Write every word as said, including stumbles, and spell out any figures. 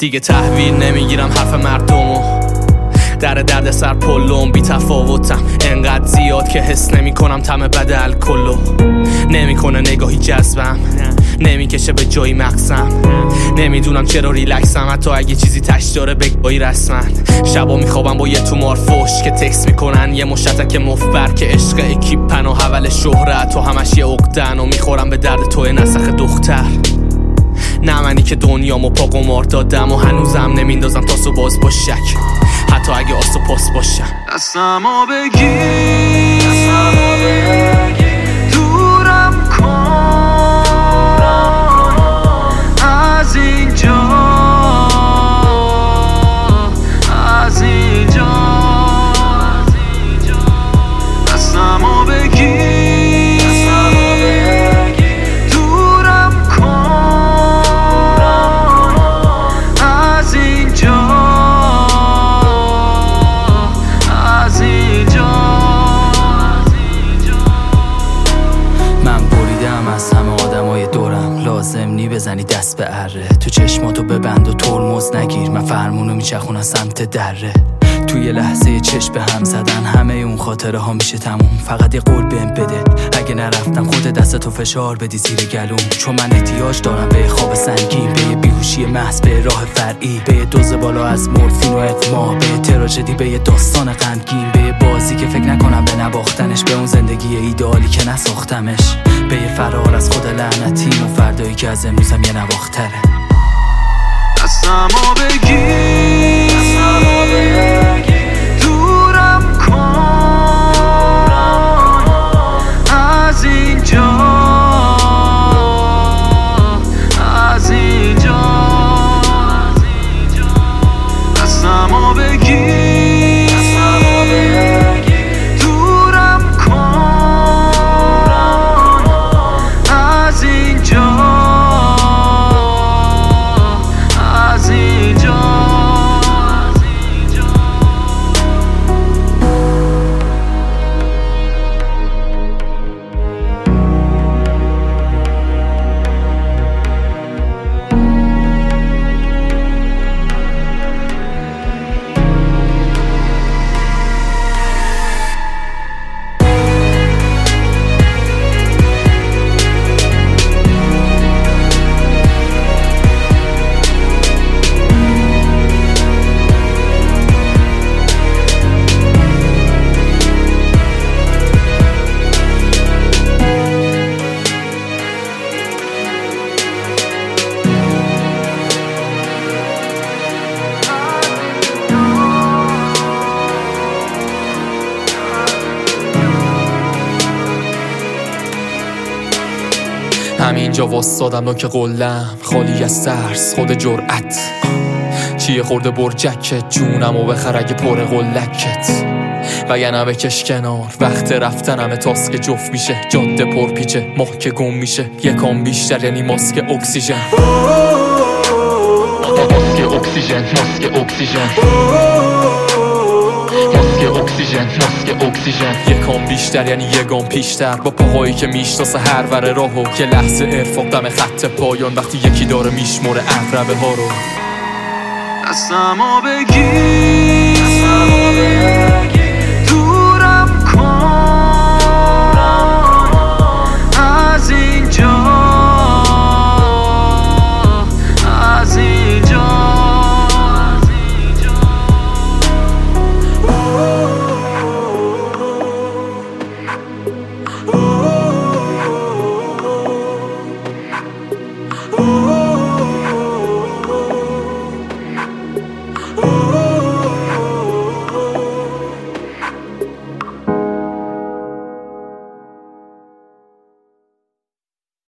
دیگه تحویل نمیگیرم حرف مردمو، در درد سر پلوم بی تفاوتم انقدر زیاد که حس نمی کنم طعم بد الکلو. نمیکنه نگاهی جذبم، نمیکشه به جایی مقصم، نمیدونم چرا ریلکسم حتی اگه چیزی تش داره بگاهی رسما. شبا میخوابم با یه تومار فوش که تکس میکنن یه مشتک مفبر که عشق اکیپن و حول شهرت و همش یه عقدن و میخورم به درد توی نسخ دختر. نه منی که دنیامو پا قمار دادم و هنوزم نمیندازم تاسو باز با شک حتی اگه آسو پاس باشم. دستمو بگیر دورم کن از اینجا، از اینجا. دستمو بگیر دورم کن از اینجا، از اینجا. من بریدم از همه آدمای دورم، لازم نی بزنی دست به اره، تو چشماتو ببند و ترمز نگیر، من فرمونو میچخونم سمت دره. توی لحظه چشم به هم زدن همه اون خاطره ها میشه تموم، فقط یه قول بهم بده اگه نرفتم خود دستتو فشار بدی زیر گلوم، چون من احتیاج دارم به خواب سنگین، به یه بیهوشی محض، به راه فرعی، به یه دوز بالا از مورفین و اقما، به یه تراژدی، به یه داستان غمگین، به یه بازی که فکر نکنم به نباختنش، به اون زندگی ایدئالی که نساختمش، به یه فرار از خود لعنتیم و فردایی که از امروزم یه نواختره. دستمو بگیر دورم کن از اینجا، از اینجا. دستمو بگیر دورم کن از اینجا، از اینجا. همینجا واسادم نوک قلم خالی از ترس خود جرأت، چیه خورده برجکت جونم و بخر اگه پر قلکت، وگرنه بکش کنار وقت رفتنم تاسک جفت میشه، جاده پر پیچه ماه که گم میشه، یکم بیشتر یعنی ماسک اکسیژن، ماسک اکسیژن، ماسک اکسیژن، ماسک اکسیژن، ماسک اکسیژن. یکم بیشتر یعنی یکم پیشتر، با پاهایی که میشناسه هر ور راهو، یه لحظه ارفاق دم خط پایان وقتی یکی داره میشمره عقربه ها رو. دستمو بگیر